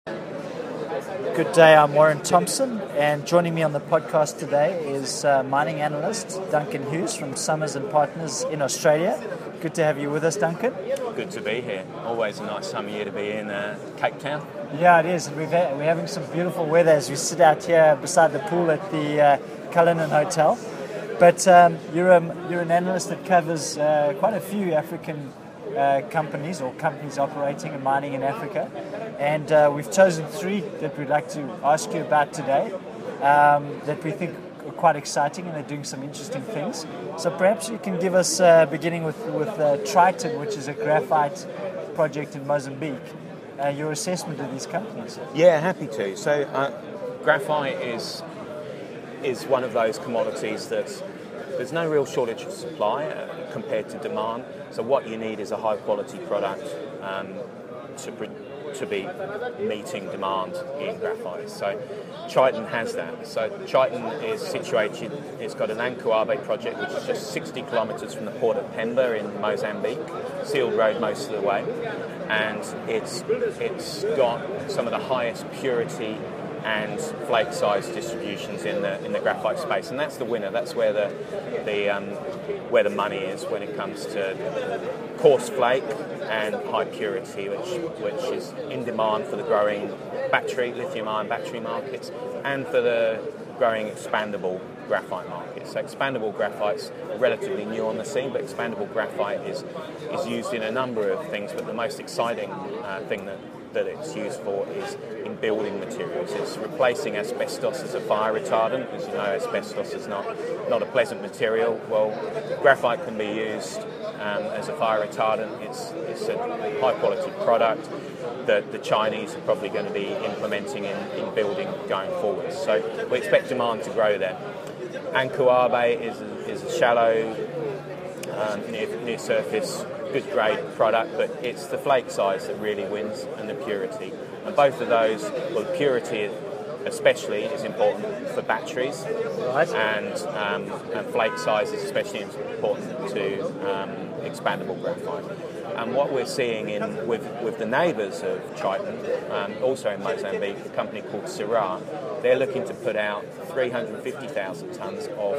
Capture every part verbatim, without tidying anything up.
Good day, I'm Warren Thompson, and joining me on the podcast today is uh, mining analyst Duncan Hughes from Summers and Partners in Australia. Good to have you with us, Duncan. Good to be here. Always a nice time of year to be in uh, Cape Town. Yeah, it is. We've had, we're having some beautiful weather as we sit out here beside the pool at the uh, Cullinan Hotel. But um, you're, a, you're an analyst that covers uh, quite a few African Uh, companies or companies operating and mining in Africa, and uh, we've chosen three that we'd like to ask you about today um, that we think are quite exciting and are doing some interesting things. So perhaps you can give us, uh, beginning with, with uh, Triton, which is a graphite project in Mozambique, uh, your assessment of these companies. Yeah, happy to. So uh, graphite is is one of those commodities that there's no real shortage of supply uh, compared to demand. So what you need is a high quality product um, to to be meeting demand in graphite. So Triton has that. So Triton is situated, it's got an Ancoabe project which is just sixty kilometres from the port of Pemba in Mozambique, sealed road most of the way, and it's it's got some of the highest purity and flake size distributions in the in the graphite space, and that's the winner. That's where the the um, where the money is when it comes to coarse flake and high purity, which which is in demand for the growing battery lithium-ion battery markets and for the growing expandable graphite market. So expandable graphite's relatively new on the scene, but expandable graphite is is used in a number of things. But the most exciting uh, thing that that it's used for is in building materials. It's replacing asbestos as a fire retardant. As you know, asbestos is not, not a pleasant material. Well, graphite can be used um, as a fire retardant. It's, it's a high quality product that the Chinese are probably going to be implementing in, in building going forward. So we expect demand to grow there. Ancoabe is a, is a shallow, um, near, near surface, good grade product, but it's the flake size that really wins, and the purity. And both of those, well, purity especially is important for batteries, right. and um, and flake size is especially important to um, expandable graphite. And what we're seeing in with, with the neighbours of Triton, um, also in Mozambique, a company called Syrah, they're looking to put out three hundred fifty thousand tonnes of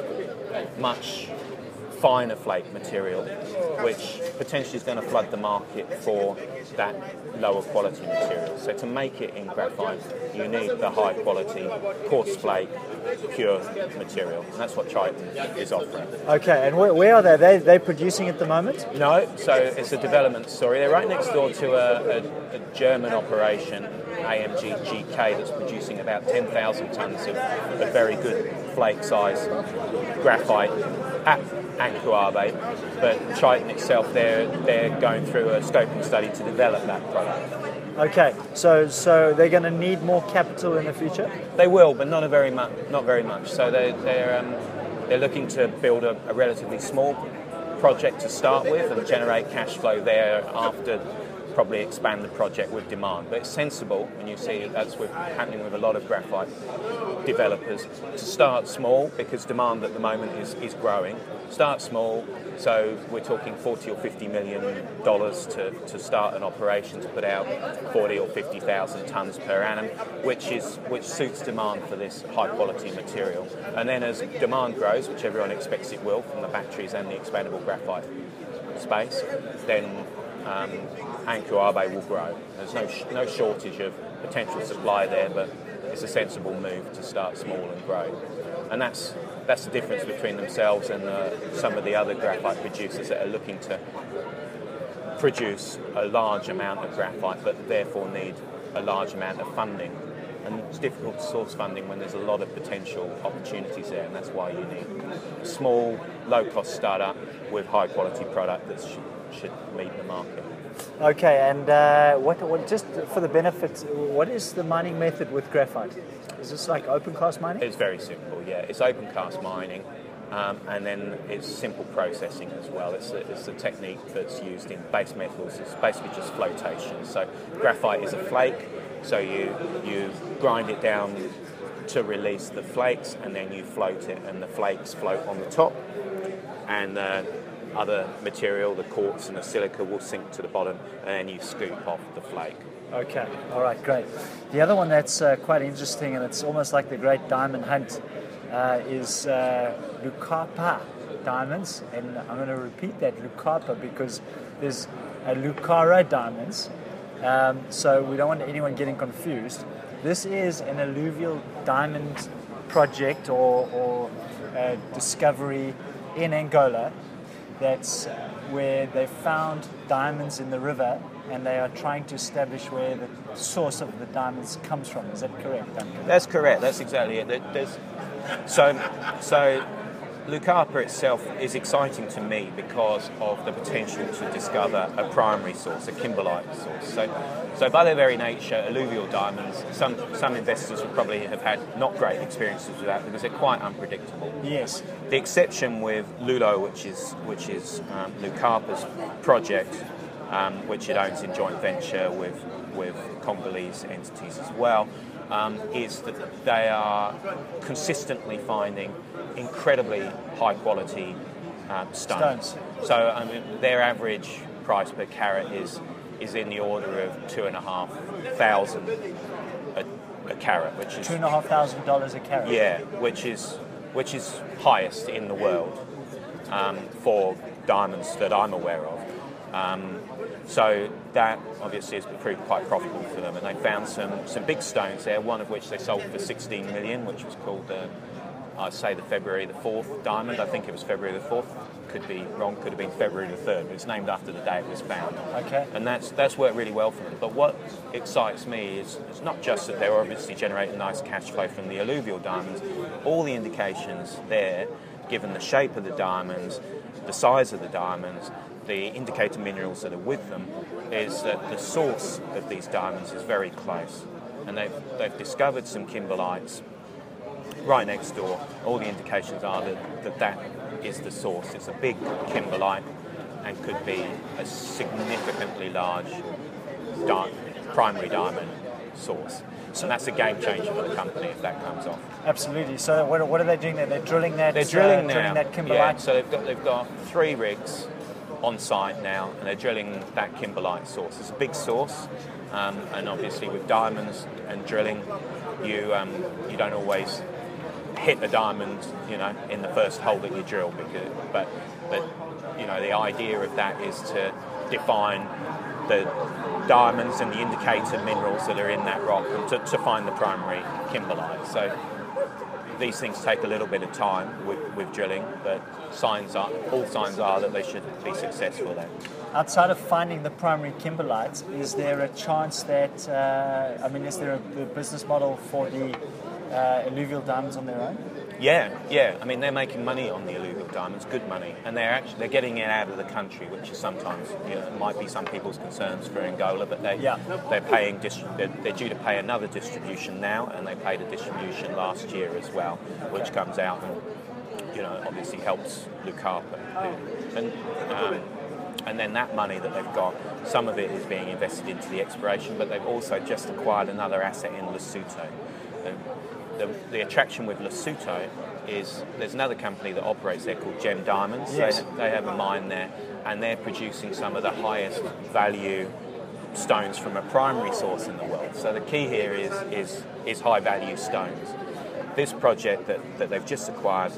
much finer flake material, which potentially is going to flood the market for that lower quality material. So to make it in graphite, you need the high quality, coarse flake, pure material, and that's what Triton is offering. Okay, and where, where are they? They they producing at the moment? No, so it's a development story. They're right next door to a, a, a German operation, A M G G K, that's producing about ten thousand tonnes of, of very good flake size graphite at Ancoabe, but Triton itself, they're they're going through a scoping study to develop that product. Okay, so so they're going to need more capital in the future? They will, but not a very much. Not very much. So they they're um, they're looking to build a, a relatively small project to start with and generate cash flow there after. Probably expand the project with demand, but it's sensible, and you see that's with, happening with a lot of graphite developers, to start small because demand at the moment is, is growing. Start small, so we're talking forty or fifty million dollars to, to start an operation to put out forty or fifty thousand tonnes per annum, which is which suits demand for this high quality material. And then as demand grows, which everyone expects it will from the batteries and the expandable graphite space, then um, Ancoabe will grow. There's no sh- no shortage of potential supply there, but it's a sensible move to start small and grow. And that's that's the difference between themselves and uh, some of the other graphite producers that are looking to produce a large amount of graphite, but therefore need a large amount of funding. And it's difficult to source funding when there's a lot of potential opportunities there, and that's why you need a small, low-cost startup with high-quality product that should, should meet the market. Okay, and uh, what, what? Just for the benefit, what is the mining method with graphite? Is this like open cast mining? It's very simple, yeah. It's open cast mining, um, and then it's simple processing as well. It's a, it's a technique that's used in base metals. It's basically just flotation. So graphite is a flake, so you you grind it down to release the flakes, and then you float it, and the flakes float on the top, and uh, other material, the quartz and the silica, will sink to the bottom, and then you scoop off the flake. Okay, all right, great. The other one that's uh, quite interesting, and it's almost like the great diamond hunt, uh, is uh, Lukapa diamonds. And I'm going to repeat that, Lukapa, because there's a Lucara diamonds. Um, so we don't want anyone getting confused. This is an alluvial diamond project or, or uh, discovery in Angola. That's where they found diamonds in the river, and they are trying to establish where the source of the diamonds comes from. Is that correct, Duncan? That's correct. That's exactly it. There's, so, so Lukapa itself is exciting to me because of the potential to discover a primary source, a kimberlite source. So, so by their very nature, alluvial diamonds, some some investors would probably have had not great experiences with that because they're quite unpredictable. Yes. The exception with Lulo, which is which is um, Lukapa's project, um, which it owns in joint venture with with Congolese entities as well, um, is that they are consistently finding incredibly high quality um, stones. Stones. So I mean, their average price per carat is is in the order of two and a half thousand a, a carat, which is Two and a half thousand dollars a carat. yeah, which is which is highest in the world um, for diamonds that I'm aware of. Um, so that obviously has proved quite profitable for them, and they found some some big stones there. One of which they sold for sixteen million, which was called the I'd say the February the fourth diamond. I think it was February the fourth. Could be wrong. Could have been February the third. But it's named after the day it was found. Okay. And that's that's worked really well for them. But what excites me is it's not just that they're obviously generating nice cash flow from the alluvial diamonds. All the indications there, given the shape of the diamonds, the size of the diamonds, the indicator minerals that are with them, is that the source of these diamonds is very close. And they've they've discovered some kimberlites right next door. All the indications are that that, that is the source. It's a big kimberlite and could be a significantly large di- primary diamond source. So that's a game changer for the company if that comes off. Absolutely. So what, what are they doing there? They're drilling that. They're drilling uh, now. Drilling that kimberlite. Yeah, so they've got they've got three rigs on site now, and they're drilling that kimberlite source. It's a big source, um, and obviously with diamonds and drilling, you um, you don't always hit a diamond, you know, in the first hole that you drill. Because, but but you know, the idea of that is to define the diamonds and the indicator minerals that are in that rock, and to, to find the primary kimberlite. So these things take a little bit of time with, with drilling, but signs are all signs are that they should be successful there. Outside of finding the primary kimberlites, is there a chance that uh, I mean, is there a, a business model for the uh, alluvial diamonds on their own? Yeah, yeah. I mean, they're making money on the alluvial diamonds, good money, and they're actually they're getting it out of the country, which is sometimes, you know, might be some people's concerns for Angola, but they Yeah. they're paying dis- they're, they're due to pay another distribution now, and they paid a distribution last year as well, which comes out and, you know, obviously helps Lukapa, and um, and then that money that they've got, some of it is being invested into the exploration, but they've also just acquired another asset in Lesotho. And The, the attraction with Lesotho is there's another company that operates there called Gem Diamonds. Yes. They, they have a mine there, and they're producing some of the highest value stones from a primary source in the world. So the key here is is, is high value stones. This project that, that they've just acquired,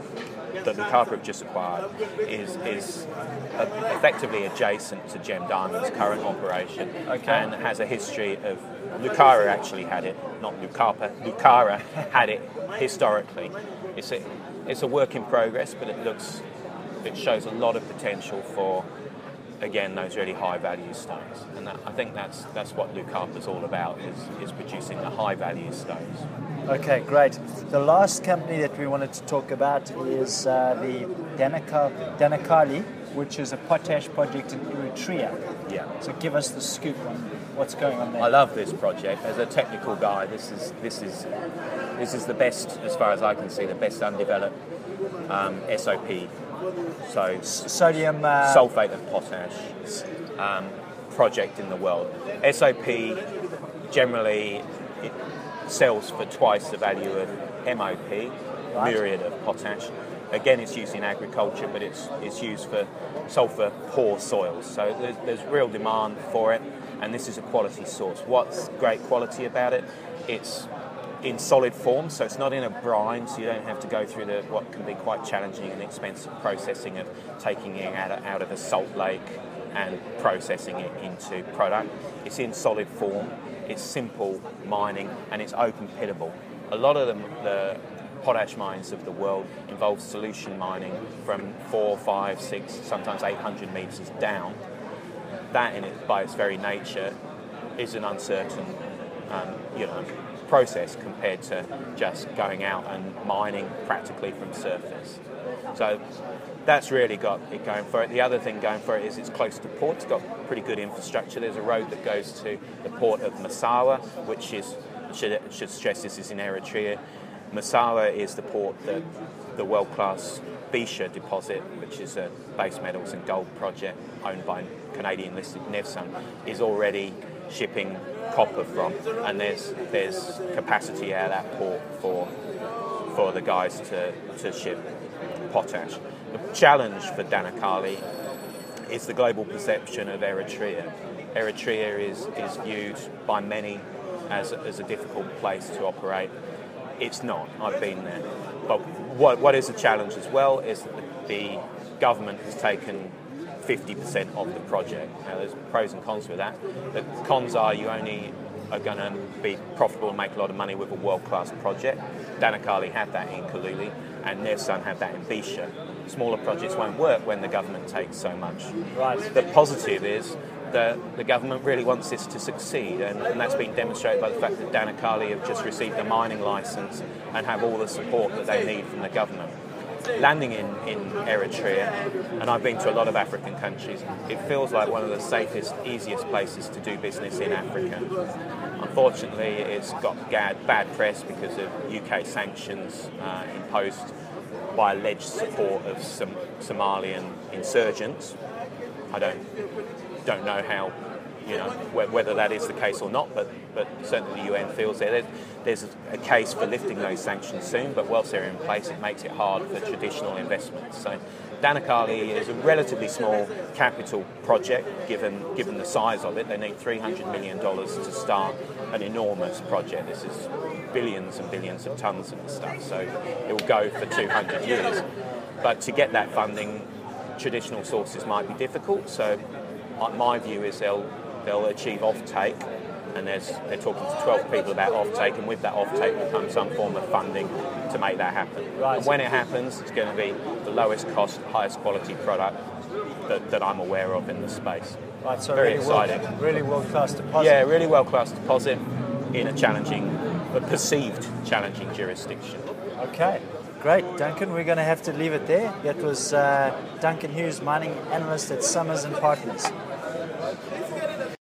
that Lukapa have just acquired, is is effectively adjacent to Gem Diamonds' current operation, Okay. and has a history of. Lucara actually had it, not Lukapa. Lucara had it historically. It's a it's a work in progress, but it looks it shows a lot of potential for, again, those really high value stones. And that, I think that's that's what Lukapa is all about, is is producing the high value stones. Okay, great. The last company that we wanted to talk about is uh, the Danaka- Danakali, which is a potash project in Eritrea. Yeah. So give us the scoop on what's going on there. I love this project. As a technical guy, this is this is this is the best, as far as I can see, the best undeveloped um, S O P. So Sodium uh, sulfate of potash um, project in the world. S O P generally it sells for twice the value of M O P, Right. muriate of potash. Again, it's used in agriculture, but it's it's used for sulfur poor soils. So there's, there's real demand for it, and this is a quality source. What's great quality about it? It's in solid form, so it's not in a brine, so you don't have to go through the what can be quite challenging and expensive processing of taking it out of, out of a salt lake and processing it into product. It's in solid form, it's simple mining, and it's open pittable. A lot of them, the potash mines of the world involve solution mining from four, five, six, sometimes eight hundred metres down. That in it, by its very nature, is an uncertain, um, you know, process compared to just going out and mining practically from surface. So that's really got it going for it. The other thing going for it is it's close to port. It's got pretty good infrastructure. There's a road that goes to the port of Massawa, which is, should, should stress this is in Eritrea. Massawa is the port that the world-class Bisha deposit, which is a base metals and gold project owned by Canadian-listed Nevsun, is already shipping copper from, and there's there's capacity out of that port for for the guys to, to ship potash. The challenge for Danakali is the global perception of Eritrea. Eritrea is, is viewed by many as, as a difficult place to operate. It's not. I've been there. But what what is a challenge as well is that the government has taken fifty percent of the project. Now, there's pros and cons with that. The cons are you only are going to be profitable and make a lot of money with a world-class project. Danakali had that in Kaluli, and Nevsun had that in Bisha. Smaller projects won't work when the government takes so much. Right. The positive is that the government really wants this to succeed, and, and that's been demonstrated by the fact that Danakali have just received a mining licence and have all the support that they need from the government. Landing in, in Eritrea, and I've been to a lot of African countries, it feels like one of the safest, easiest places to do business in Africa. Unfortunately, it's got bad, bad press because of U K sanctions uh, imposed by alleged support of some Somalian insurgents. I don't don't know how, you know, whether that is the case or not, but, but certainly the U N feels there. There's a case for lifting those sanctions soon, but whilst they're in place, it makes it hard for traditional investments. So Danakali is a relatively small capital project, given given the size of it. They need three hundred million dollars to start an enormous project. This is billions and billions of tonnes of the stuff, so it will go for two hundred years. But to get that funding, traditional sources might be difficult, so my view is they'll they'll achieve offtake, and there's they're talking to twelve people about offtake, and with that offtake will come some form of funding to make that happen. Right. And when it happens, it's going to be the lowest cost, highest quality product that, that I'm aware of in the space. Right, so very really exciting. World, really world-class deposit. Yeah, really world-class deposit in a challenging, but perceived challenging jurisdiction. Okay. Great, Duncan. We're going to have to leave it there. That was uh, Duncan Hughes, mining analyst at Summers and Partners.